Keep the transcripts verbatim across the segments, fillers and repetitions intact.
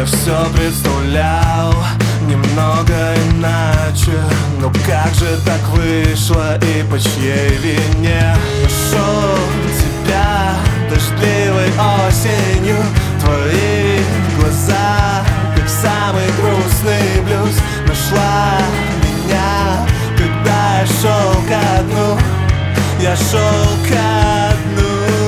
Я все представлял немного иначе. Но как же так вышло и по чьей вине? Нашел тебя дождливой осенью. Твои глаза, как самый грустный блюз. Нашла меня, когда я шел ко дну. Я шел ко дну.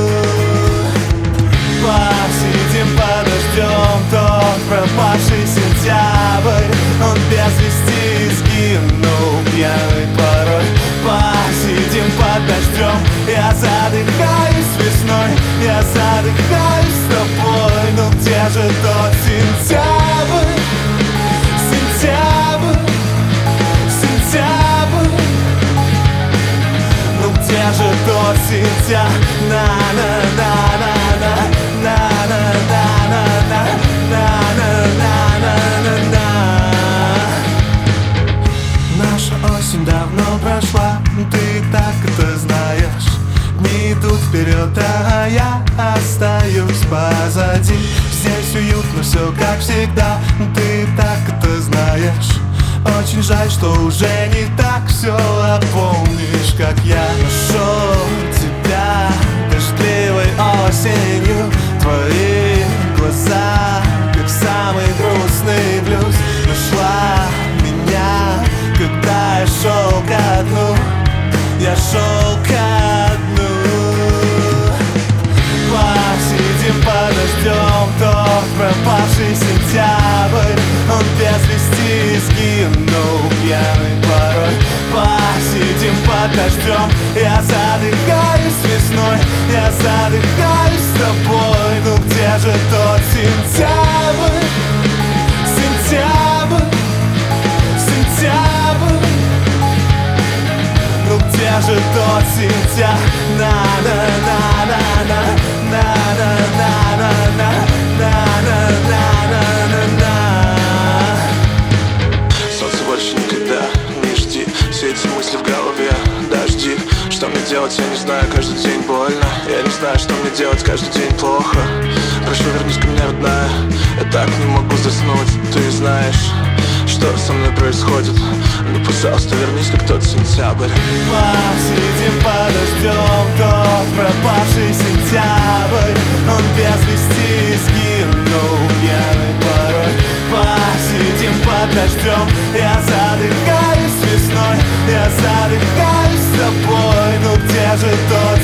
Посидим, подождем тот пропавший сентябрь. Он без вести сгинул, пьяный порой. Посидим, подождем. Я задыхаюсь весной, я задыхаюсь с тобой. Ну где же тот сентябрь? Сентябрь, сентябрь. Ну где же тот сентябрь? На-на-на-на-на, на-на-на-на-на, на-на-на-на-на. Наша осень давно прошла, ты так это знаешь. Дни идут вперед, а я остаюсь позади. Здесь уютно, все как всегда, ты так это знаешь. Очень жаль, что уже не так все, а помнишь, как я нашел тебя дождливой осенью. Твои глаза, как самый грустный блюз. Нашла меня, когда я шел ко дну. Я шел ко дну. Посидим, подождем тот пропавший сентябрь. Он без вести сгинул, пьяный порой. Посидим, подождем. Я задыхаюсь весной, я задыхаюсь с тобой. Ну где же тот сентябрь? Сентябрь, сентябрь. Ну где же тот сентябрь? На-на-на-на-на, на-на-на-на-на, на-на-на-на-на. Солнце больше никогда не жди. Все эти мысли в голове, дожди. Что мне делать, я не знаю, каждый день больно. Я не знаю, что мне делать, каждый день плохо. Прошу, вернись ко мне, родная. Я так не могу заснуть, ты знаешь, что со мной происходит. Ну, пожалуйста, вернись, как тот сентябрь. Посидим, подождем тот пропавший сентябрь. Он без вести сгинул, пьяный порой. Посидим, подождем. Я задыхаюсь весной, я задыхаюсь с тобой. Ну где же тот